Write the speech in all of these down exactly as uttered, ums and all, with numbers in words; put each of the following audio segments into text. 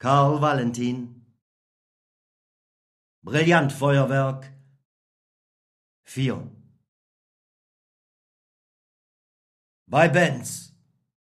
Karl Valentin. Brillantfeuerwerk. vier. Bei Benz.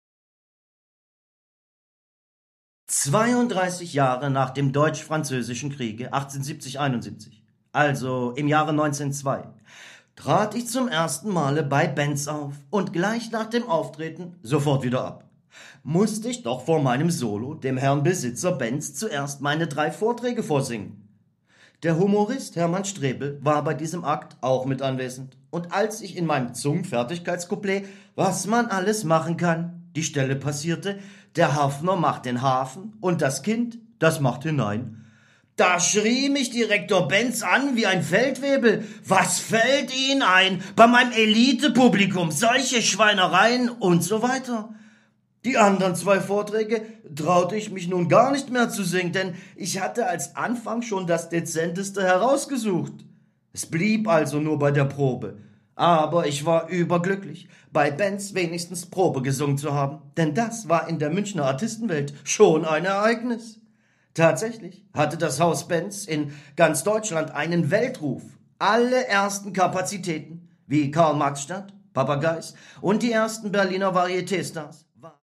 zweiunddreißig Jahre nach dem Deutsch-Französischen Kriege achtzehnhundertsiebzig einundsiebzig, also im Jahre neunzehnhundertzwei, trat ich zum ersten Male bei Benz auf und gleich nach dem Auftreten sofort wieder ab. Musste ich doch vor meinem Solo dem Herrn Besitzer Benz zuerst meine drei Vorträge vorsingen. Der Humorist Hermann Strebel war bei diesem Akt auch mit anwesend. Und als ich in meinem Zungenfertigkeitscouplet »Was man alles machen kann« die Stelle passierte, der Hafner macht den Hafen und das Kind, das macht hinein. Da schrie mich Direktor Benz an wie ein Feldwebel. Was fällt Ihnen ein? Bei meinem Elitepublikum solche Schweinereien und so weiter. Die anderen zwei Vorträge traute ich mich nun gar nicht mehr zu singen, denn ich hatte als Anfang schon das Dezenteste herausgesucht. Es blieb also nur bei der Probe. Aber ich war überglücklich, bei Benz wenigstens Probe gesungen zu haben, denn das war in der Münchner Artistenwelt schon ein Ereignis. Tatsächlich hatte das Haus Benz in ganz Deutschland einen Weltruf. Alle ersten Kapazitäten, wie Karl-Marx-Stadt, Papageis und die ersten Berliner Varieté-Stars,